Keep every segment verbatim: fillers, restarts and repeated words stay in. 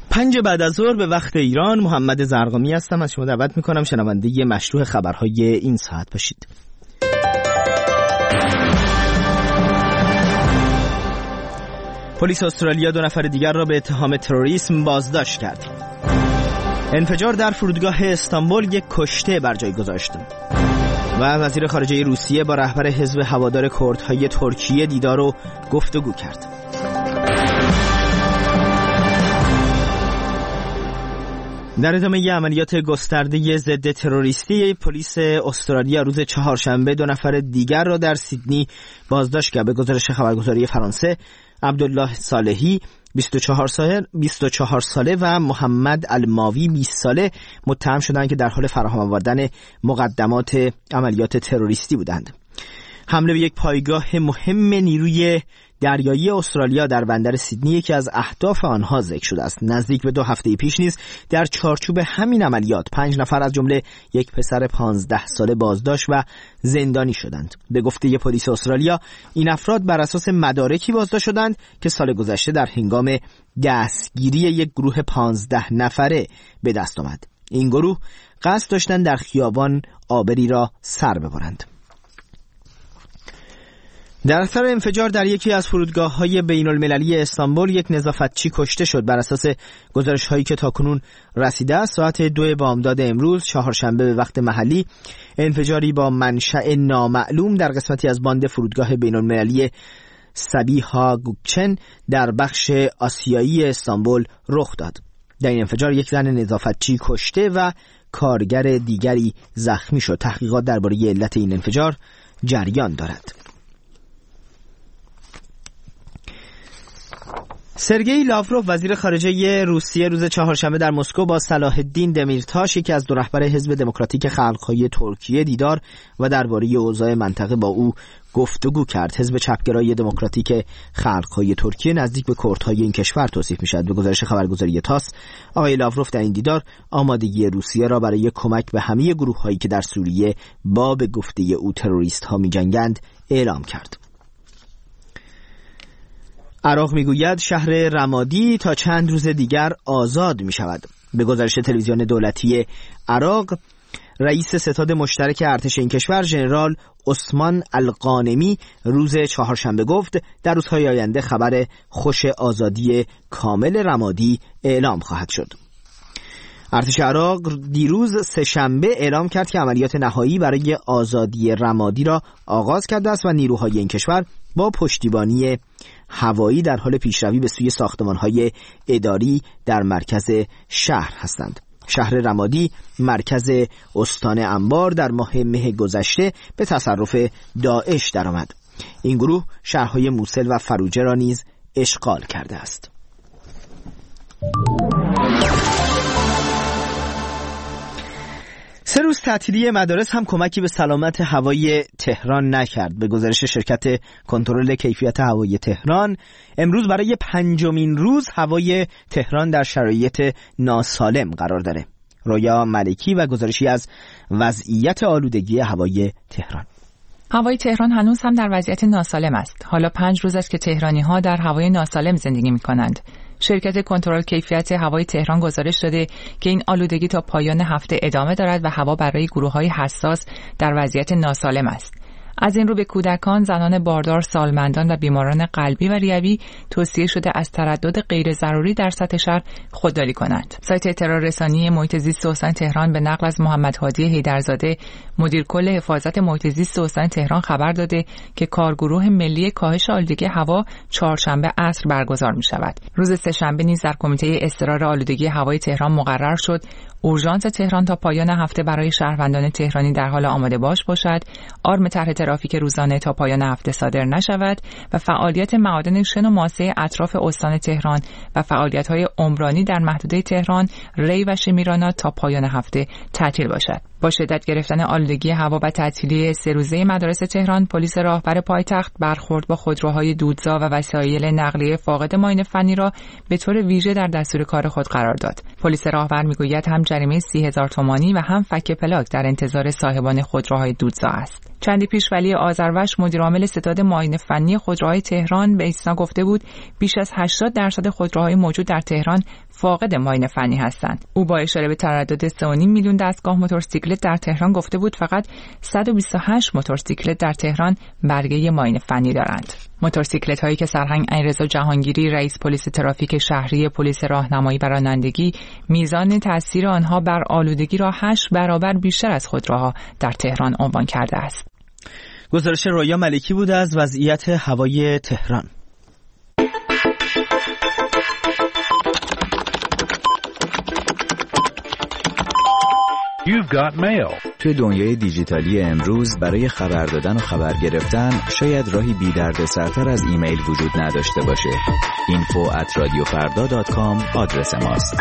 پنج بعد از ظهر به وقت ایران، محمد زرقامی هستم. از شما دعوت میکنم شنونده مشروع خبرهای این ساعت باشید. پلیس استرالیا دو نفر دیگر را به اتهام تروریسم بازداشت کرد. انفجار در فرودگاه استانبول یک کشته بر جای گذاشت. و وزیر خارجه روسیه با رهبر حزب هوادار کردهای ترکیه دیدار و گفتگو کرد. در ادامه عملیات گسترده ضد تروریستی، پلیس استرالیا روز چهارشنبه دو نفر دیگر را در سیدنی بازداشت کرد. به گزارش خبرگزاری فرانسه، عبدالله صالحی بیست و چهار ساله بیست و چهار ساله و محمد الماوی بیست ساله متهم شدند که در حال فراهم آوردن مقدمات عملیات تروریستی بودند. حمله به یک پایگاه مهم نیروی دریایی استرالیا در بندر سیدنی یکی از اهداف آنها ذکر شده است. نزدیک به دو هفته پیش نیز در چارچوب همین عملیات پنج نفر از جمله یک پسر پانزده ساله بازداشت و زندانی شدند. به گفته پلیس استرالیا، این افراد بر اساس مدارکی بازداشت شدند که سال گذشته در هنگام دستگیری یک گروه پانزده نفره به دست آمد. این گروه قصد داشتند در خیابان آبری را سر ببرند. در اثر انفجار در یکی از فرودگاه‌های بین‌المللی استانبول یک نظافتچی کشته شد. بر اساس گزارش‌هایی که تاکنون رسیده است، ساعت دو بامداد امروز چهارشنبه به وقت محلی، انفجاری با منشأ نامعلوم در قسمتی از باند فرودگاه بین‌المللی سبیها گوکچن در بخش آسیایی استانبول رخ داد. در این انفجار یک زن نظافتچی کشته و کارگر دیگری زخمی شد. تحقیقات درباره علت این انفجار جریان دارد. سرگئی لاوروف وزیر خارجه روسیه روز چهارشنبه در مسکو با صلاح الدین دمیرتاش یکی از دو رهبر حزب دموکراتیک خلق‌های ترکیه دیدار و درباره اوضاع منطقه با او گفتگو کرد. حزب چپگرای دموکراتیک خلق‌های ترکیه نزدیک به کردهای این کشور توصیف می‌شود. به گزارش خبرگزاری تاس، آقای لاوروف در این دیدار آمادگی روسیه را برای کمک به همه گروه‌هایی که در سوریه با به گفته او تروریست‌ها می‌جنگند اعلام کرد. عراق میگوید شهر رمادی تا چند روز دیگر آزاد می شود. به گزارش تلویزیون دولتی عراق، رئیس ستاد مشترک ارتش این کشور ژنرال عثمان القانمی روز چهارشنبه گفت در روزهای آینده خبر خوش آزادی کامل رمادی اعلام خواهد شد. ارتش عراق دیروز سه‌شنبه اعلام کرد که عملیات نهایی برای آزادی رمادی را آغاز کرده است و نیروهای این کشور با پشتیبانی هوایی در حال پیشروی به سوی ساختمان‌های اداری در مرکز شهر هستند. شهر رمادی مرکز استان انبار در ماه مه گذشته به تصرف داعش درآمد. این گروه شهرهای موصل و فروجه را نیز اشغال کرده است. سه روز تعطیلی مدارس هم کمکی به سلامت هوای تهران نکرد. به گزارش شرکت کنترل کیفیت هوای تهران، امروز برای پنجمین روز هوای تهران در شرایط ناسالم قرار داره. رویا ملکی و گزارشی از وضعیت آلودگی هوای تهران. هوای تهران هنوز هم در وضعیت ناسالم است. حالا پنج روز است که تهرانی‌ها در هوای ناسالم زندگی می‌کنند. شرکت کنترل کیفیت هوای تهران گزارش داده که این آلودگی تا پایان هفته ادامه دارد و هوا برای گروه‌های حساس در وضعیت ناسالم است. از این رو به کودکان، زنان باردار، سالمندان و بیماران قلبی و ریوی توصیه شده از تردد غیر ضروری در سطح شهر خودداری کنند. سایت اطلاع رسانی محیط زیست استان تهران به نقل از محمد هادی حیدرزاده، مدیر کل حفاظت محیط زیست استان تهران خبر داده که کارگروه ملی کاهش آلودگی هوا چهارشنبه عصر برگزار می شود. روز سه‌شنبه نیز در کمیته اضطرار آلودگی هوای تهران مقرر شد اورژانس تهران تا پایان هفته برای شهروندان تهرانی در حال آماده باش باشد، آرم طرح ترافیک روزانه تا پایان هفته صادر نشود و فعالیت معادن شن و ماسه اطراف استان تهران و فعالیت‌های عمرانی در محدوده تهران، ری و شمیرانات تا پایان هفته تعطیل باشد. با شدت گرفتن آلودگی هوا و تعطیلی سه روزه مدارس تهران، پلیس راهبر پایتخت برخورد با خودروهای دودزا و وسایل نقلیه فاقد معاینه فنی را به طور ویژه در دستور کار خود قرار داد. پلیس راهبر میگوید هم جریمه سی هزار تومانی و هم فک پلاک در انتظار صاحبان خودروهای دودزا است. چندی پیش ولی آذروش مدیر عامل ستاد معاینه فنی خودروهای تهران به ایسنا گفته بود بیش از هشتاد درصد خودروهای موجود در تهران فاقد معاینه فنی هستند. او با اشاره به تردد سه و نیم میلیون دستگاه موتورسیکلت در تهران گفته بود فقط صد و بیست و هشت موتورسیکلت در تهران برگه معاینه فنی دارند. موتورسیکلت هایی که سرهنگ علیرضا جهانگیری رئیس پلیس ترافیک شهری پلیس راهنمایی و رانندگی میزان تاثیر آنها بر آلودگی را هشت برابر بیشتر از خودروها در تهران عنوان کرده است. گزارش رویا ملکی بود از وضعیت هوای تهران. You've got mail. توی دنیای دیجیتالی امروز برای خبر دادن و خبر گرفتن شاید راهی بی دردسرتر از ایمیل وجود نداشته باشه. اینفو ات رادیو فردا دات کام آدرس ماست.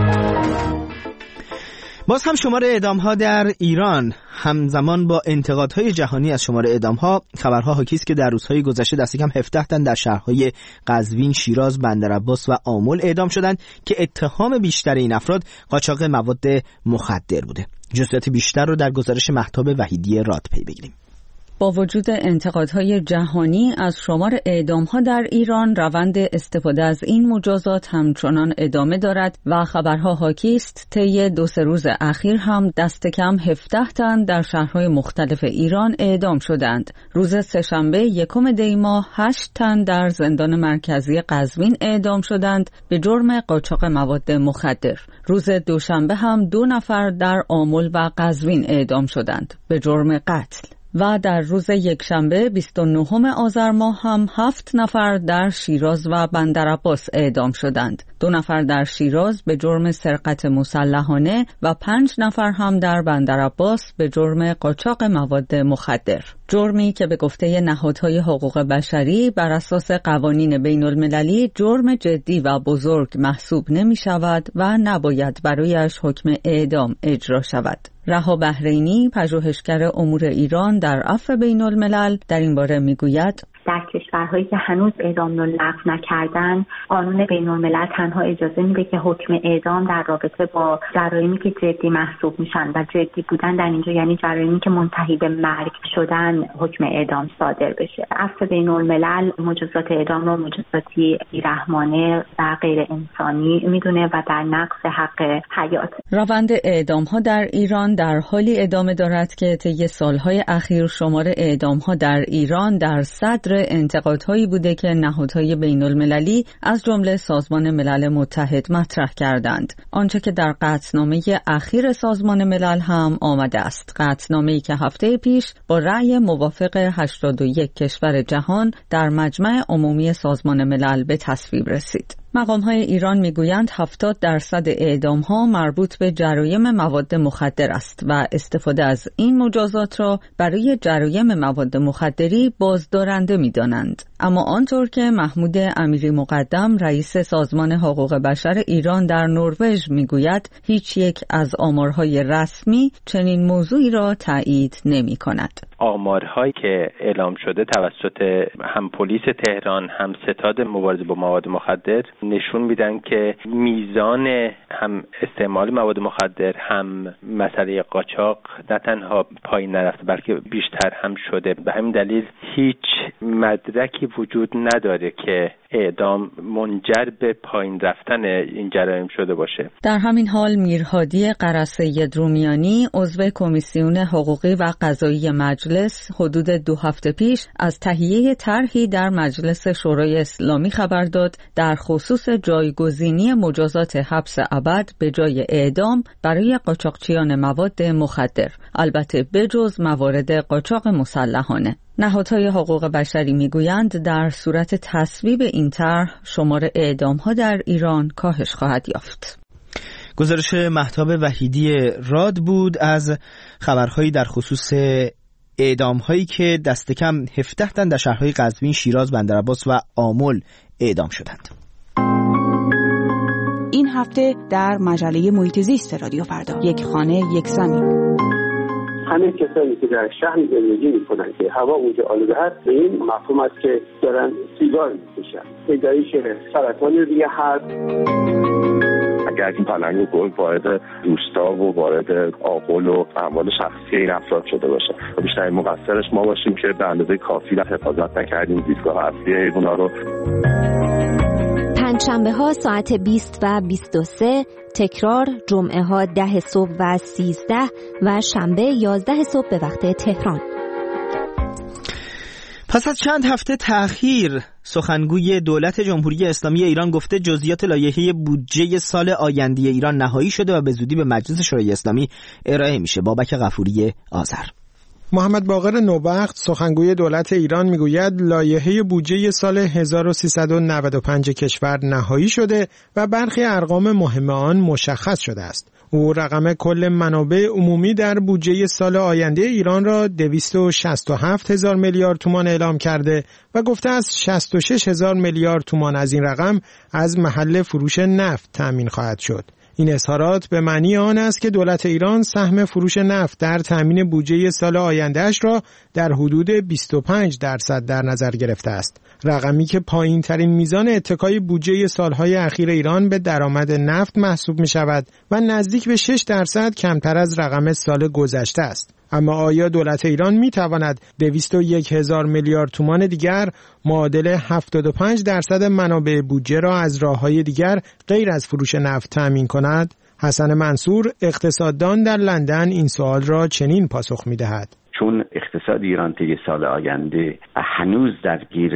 باز هم شمار اعدام‌ها در ایران همزمان با انتقادهای جهانی از شمار اعدام‌ها، خبرها حاکی است که در روزهای گذشته دست کم هفده تن در شهرهای قزوین، شیراز، بندرعباس و آمل اعدام شدند که اتهام بیشتر این افراد قاچاق مواد مخدر بوده. جزئیات بیشتر رو در گزارش مهتاب وحیدی راد پی بگیریم. با وجود انتقادهای جهانی از شمار اعدام‌ها در ایران، روند استفاده از این مجازات همچنان ادامه دارد و خبرها حاکی است طی دو سه روز اخیر هم دست کم هفده تن در شهرهای مختلف ایران اعدام شدند. روز سه‌شنبه یکم دی ماه هشت تن در زندان مرکزی قزوین اعدام شدند به جرم قاچاق مواد مخدر. روز دوشنبه هم دو نفر در آمل و قزوین اعدام شدند به جرم قتل. و در روز یکشنبه بیست و نهم آذر ماه هم هفت نفر در شیراز و بندرعباس اعدام شدند. دو نفر در شیراز به جرم سرقت مسلحانه و پنج نفر هم در بندرعباس به جرم قاچاق مواد مخدر. جرمی که به گفته نهادهای حقوق بشری بر اساس قوانین بین المللی جرم جدی و بزرگ محسوب نمی شود و نباید برایش حکم اعدام اجرا شود. رها بحرینی، پژوهشگر امور ایران در عفو بین الملل، در این باره می گوید در کشورهایی که هنوز اعدام رو لغو نکردن، قانون بین الملل تنها اجازه میده که حکم اعدام در رابطه با جرایمی که جدی محسوب میشن و جدی بودن در اینجا یعنی جرایمی که منتهی به مرگ شدن حکم اعدام صادر بشه. عفو بین الملل مجازات اعدام رو مجازاتی بی‌رحمانه و غیر انسانی میدونه و در نقض حق حیات. روند اعدام ها در ایران در حالی ادامه دارد که طی سالهای اخیر شمار اعدام ها در ایران در صدر انتقادهایی بوده که نهادهای بین المللی از جمله سازمان ملل متحد مطرح کردند. آنچه که در قطعنامه اخیر سازمان ملل هم آمده است. قطعنامه‌ای که هفته پیش با رأی موافق هشتاد و یک کشور جهان در مجمع عمومی سازمان ملل به تصویب رسید. مقام‌های ایران میگویند هفتاد درصد اعدام‌ها مربوط به جرایم مواد مخدر است و استفاده از این مجازات را برای جرایم مواد مخدری بازدارنده می‌دانند. اما آنطور که محمود امیری مقدم رئیس سازمان حقوق بشر ایران در نروژ میگوید، هیچ یک از آمارهای رسمی چنین موضوعی را تایید نمی‌کند. آمارهایی که اعلام شده توسط هم پلیس تهران هم ستاد مبارزه با مواد مخدر نشون میدن که میزان هم استعمال مواد مخدر هم مسئله قاچاق نه تنها پایین نرفته بلکه بیشتر هم شده. به همین دلیل هیچ مدرکی وجود نداره که اعدام منجر به پایین رفتن این جرایم شده باشه. در همین حال میرهادی قره‌سید رومیانی عضو کمیسیون حقوقی و قضایی مجلس حدود دو هفته پیش از تهیه طرحی در مجلس شورای اسلامی خبر داد در خصوص جایگزینی مجازات حبس ابد به جای اعدام برای قاچاقچیان مواد مخدر، البته بجز موارد قاچاق مسلحانه. نهادهای حقوق بشری میگویند در صورت تصویب این طرح شمار اعدام‌ها در ایران کاهش خواهد یافت. گزارش مهتاب وحیدی راد بود از خبرهایی در خصوص اعدام‌هایی که دست کم هفده تن در شهرهای قزوین، شیراز، بندرعباس و آمل اعدام شدند. این هفته در مجله محیط زیست رادیو فردا، یک خانه یک زمین. همه کسانی که در شهر زندگی میکنن که هوا اونجا آلوده هست، به این مفهوم است که دارن سیگار میکشن. ادعای سرطان ریه هست. اگر این پلنگ و گل وارد روستا و وارد آغل و اموال شخصی این افراد شده باشه، بیشترین مقصرش ما باشیم که به اندازه کافی حفاظت نکردیم دیدگاه اصلی اینا رو. پنجشنبه ها ساعت بیست و بیست و سه، تکرار جمعه ها ده صبح و سیزده و شنبه یازده صبح به وقت تهران. پس از چند هفته تأخیر، سخنگوی دولت جمهوری اسلامی ایران گفته جزئیات لایحه بودجه سال آینده ایران نهایی شده و به زودی به مجلس شورای اسلامی ارائه میشه. بابک غفوری آذر. محمد باقر نوبخت سخنگوی دولت ایران میگوید لایحه بودجه سال هزار و سیصد و نود و پنج کشور نهایی شده و برخی ارقام مهم آن مشخص شده است. او رقم کل منابع عمومی در بودجه سال آینده ایران را دویست و شصت و هفت هزار میلیارد تومان اعلام کرده و گفته است شصت و شش هزار میلیارد تومان از این رقم از محل فروش نفت تأمین خواهد شد. این اظهارات به معنی آن است که دولت ایران سهم فروش نفت در تأمین بودجه سال آیندهش را در حدود بیست و پنج درصد در نظر گرفته است. رقمی که پایین ترین میزان اتکای بودجه سالهای اخیر ایران به درآمد نفت محسوب می شود و نزدیک به شش درصد کمتر از رقم سال گذشته است. اما آیا دولت ایران می تواند دویست و یک هزار میلیارد تومان دیگر معادل هفتاد و پنج درصد منابع بودجه را از راه‌های دیگر غیر از فروش نفت تامین کند؟ حسن منصور اقتصاددان در لندن این سوال را چنین پاسخ می دهد. چون اقتصاد ایران طی سال آینده هنوز درگیر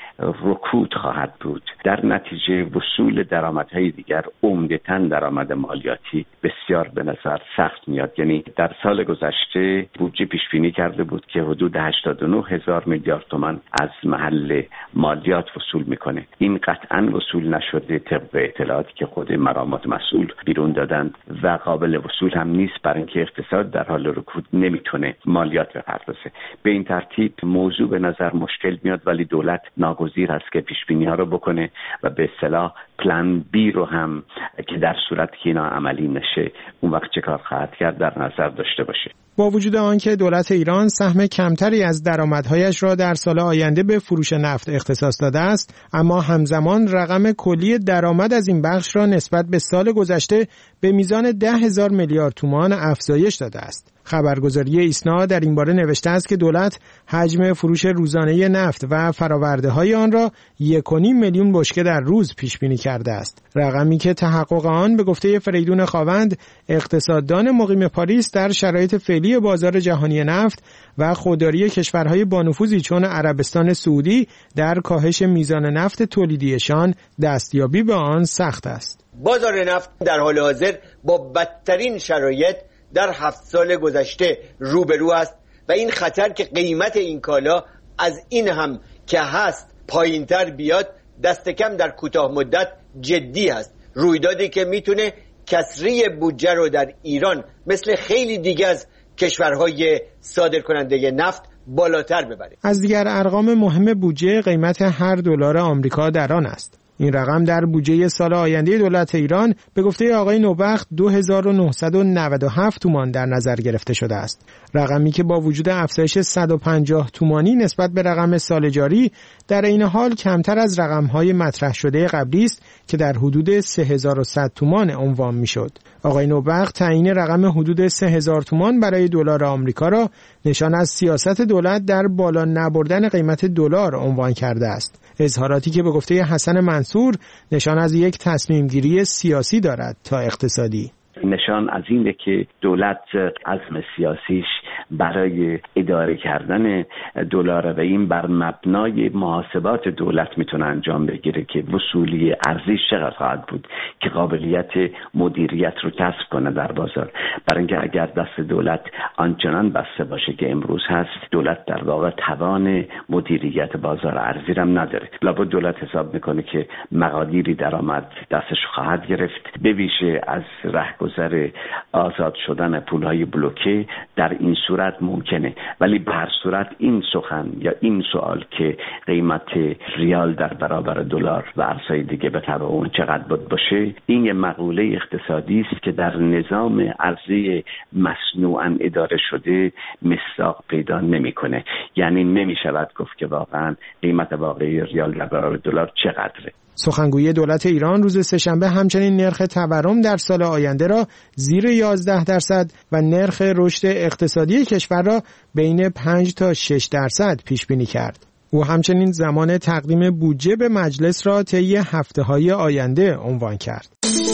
رکود خواهد بود، در نتیجه وصول درآمدهای دیگر عمدتاً درآمد مالیاتی بسیار به نظر سخت میاد. یعنی در سال گذشته بودجه پیش بینی کرده بود که حدود هشتاد و نه هزار میلیارد تومان از محل مالیات وصول میکنه. این قطعاً وصول نشده طبق اطلاعاتی که خود مرامات مسئول بیرون دادند و قابل وصول هم نیست، برای اینکه اقتصاد در حال رکود نمیتونه مالیات بپردازه. به این ترتیب موضوع به نظر مشکل میاد، ولی دولت ناگزیر است که پیش بینی ها رو بکنه و به اصطلاح پلان بی رو هم که در صورت که اینا عملی نشه اون وقت چه کار خواهد کرد در نظر داشته باشه. با وجود آنکه دولت ایران سهم کمتری از درآمدهایش را در سال آینده به فروش نفت اختصاص داده است، اما همزمان رقم کلی درآمد از این بخش را نسبت به سال گذشته به میزان ده هزار میلیارد تومان افزایش داده است. خبرگزاری ایسنا در این باره نوشته است که دولت حجم فروش روزانه نفت و فرآورده‌های آن را یک و نیم میلیون بشکه در روز پیش بینی کرده است. رقمی که تحقق آن به گفته فریدون خاوند، اقتصاددان مقیم پاریس، در شرایط فعلی بازار جهانی نفت و خودداری کشورهای با نفوذی چون عربستان سعودی در کاهش میزان نفت تولیدیشان دستیابی به آن سخت است. بازار نفت در حال حاضر با بدترین شرایط در هفت سال گذشته روبرو است و این خطر که قیمت این کالا از این هم که هست پایینتر بیاد دست کم در کوتاه مدت جدی است. رویدادی که میتونه کسری بودجه رو در ایران مثل خیلی دیگه از کشورهای صادر کننده نفت بالاتر ببره. از دیگر ارقام مهم بودجه قیمت هر دلار آمریکا در آن است. این رقم در بودجه سال آینده دولت ایران به گفته آقای نوبخت دو هزار و نهصد و نود و هفت تومان در نظر گرفته شده است. رقمی که با وجود افزایش صد و پنجاه تومانی نسبت به رقم سال جاری در این حال کمتر از رقم‌های مطرح شده قبلی است که در حدود سه هزار و صد تومان عنوان می‌شد. آقای نوبخت تعیین رقم حدود سه هزار تومان برای دلار آمریکا را نشان از سیاست دولت در بالا نبردن قیمت دلار عنوان کرده است. اظهاراتی که به گفته حسن منصور نشان از یک تصمیم گیری سیاسی دارد تا اقتصادی. نشان از اینه که دولت عزم سیاسیش برای اداره کردن دلار و این بر مبنای محاسبات دولت میتونه انجام بگیره که وصولی ارزش چقدر خواهد بود که قابلیت مدیریت رو کسب کنه در بازار. برای اینکه اگر دست دولت آنچنان بسته باشه که امروز هست، دولت در واقع توان مدیریت بازار ارزی هم نداره. لابد دولت حساب میکنه که مقادیری درآمد دستش خواهد گرفت، به ویژه از رهگذر آزاد شدن پولهای بلوکه در این صورت ممکنه. ولی به هر صورت این سخن یا این سوال که قیمت ریال در برابر دلار و ارزهای دیگه به تبع اون چقدر بود باشه، این یه مقوله اقتصادی است که در نظام ارزی مصنوعاً اداره شده مصداق پیدا نمیکنه. یعنی نمیشود گفت که واقعاً قیمت واقعی ریال در برابر دلار چقدره. سخنگوی دولت ایران روز سه‌شنبه همچنین نرخ تورم در سال آینده را زیر یازده درصد و نرخ رشد اقتصادی کشور را بین پنج تا شش درصد پیش بینی کرد. او همچنین زمان تقدیم بودجه به مجلس را طی هفته‌های آینده عنوان کرد.